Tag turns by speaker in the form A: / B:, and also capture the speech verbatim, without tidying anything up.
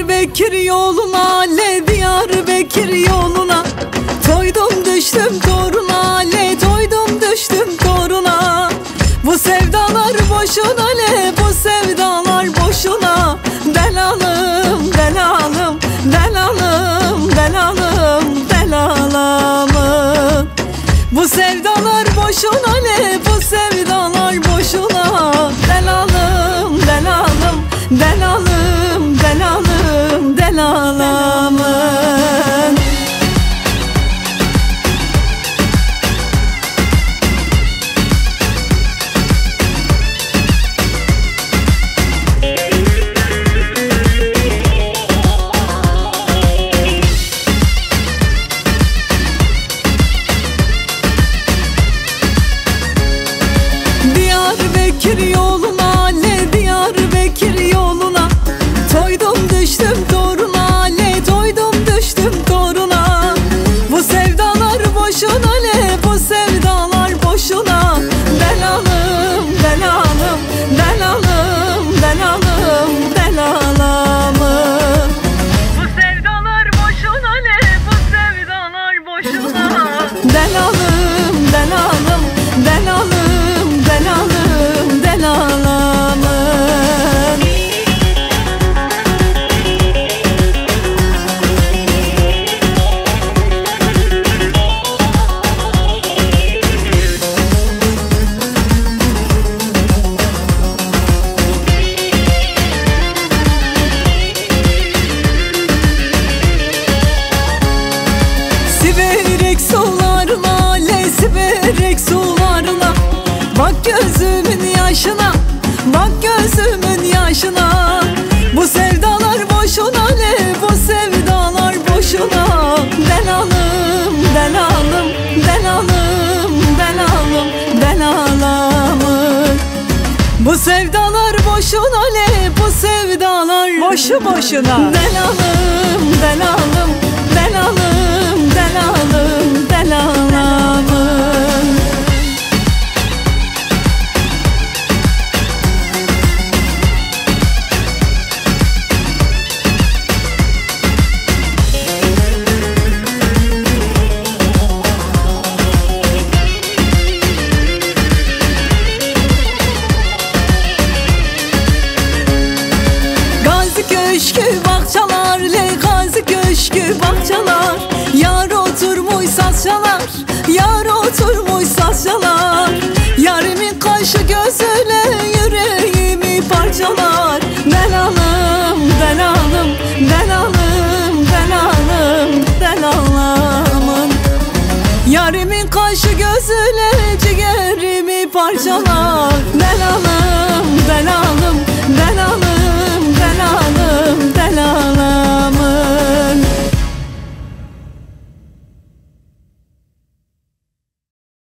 A: Diyarbakır yoluna, le Diyarbakır yoluna, toydum düştüm toruna, le toydum düştüm toruna. Bu sevdalar boşuna, le bu sevdalar boşuna. Delalım, delalım, delalım, delalım, delalım. Bu sevdalar boşuna, le bu sevdalar boşuna. Delalım, delalım, delalım, delalım, delalım. Diyarbakır yoluna, le Diyarbakır yoluna, toydum düştüm toruna, le toydum düştüm toruna. Bu sevdalar boşuna, le bu sevdalar boşuna. Delalım, delalım, delalım, delalım, delalım. Bu sevdalar boşuna, le bu sevdalar boşuna. Delalım, delalım, delalım, delalım, delalım. Siverek sularına, le siverek sularına, bak gözümün yaşına, bak gözümün yaşına. Bu sevdalar boşuna, le bu sevdalar boşuna. Delalım, delalım, delalım, delalım, delalım. Bu sevdalar boşuna, le bu sevdalar boşu boşuna. Delalım, delalım, delalım, delalım, delalım. Köşkü bahçalar, le Gazi köşkü bahçalar. Yar oturmuş sazçalar, yar oturmuş sazçalar. Yarimin kaşı gözüyle yüreğimi parçalar. Delalım, delalım, delalım, delalım, delalım. Yarimin kaşı